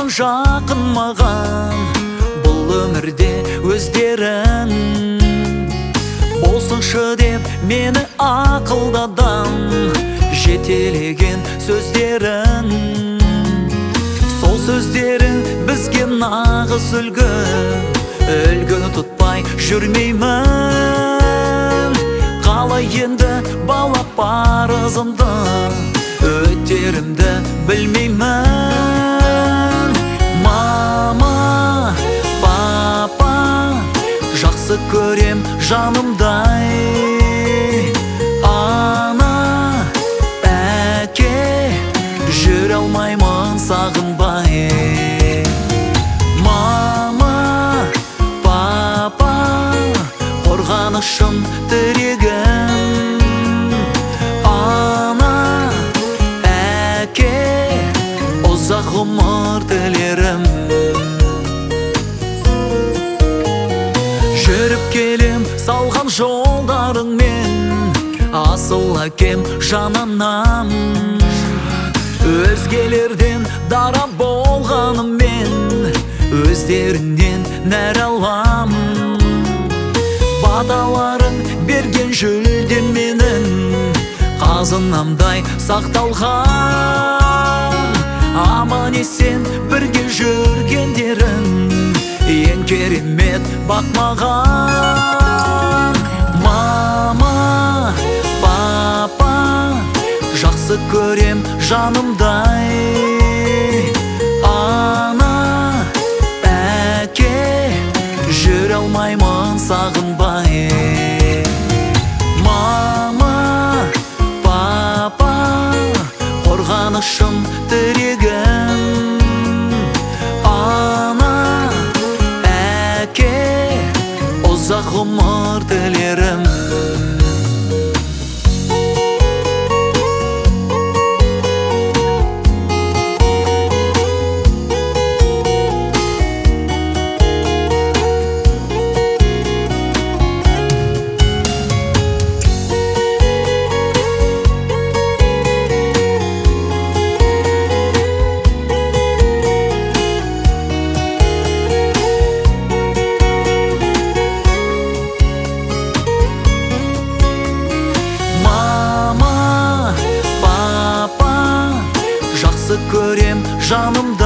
болсаң жақын маған, бұл өмірде өздерің болсыншы деп мені ақылдадым. Жетелеген сөздерің, сол сөздерің бізге нағыз үлгі. Үлгі тұтпай жүрмеймін, қалай енді балап парызымды өтерімді білмеймін. Мама, папа, жақсы көрем жанымдай. Ана, әке, жүре алмаймын сағынбай. Мама, папа, қорғанышым тірегім. Ана, әке, ұзақ ғұмыр тілерім. Жүріп келем салған жолдарыңмен, асыл әкем жананам. Өзгелерден дара болғаныммен, өздеріңнен нәр алам. Баталарың берген жүлде менің қазынамдай сақталған. Аман есен бірге жүргендерің ең керемет бақ маған. Мама, папа, жақсы көрем жанымдай. Ана, әке, жүре алмаймын сағынбай. Мама, папа, қорғанышым тірегім. Ана, әке, ұзақ ғұмыр тілерім. Жақсы көрем жанымда.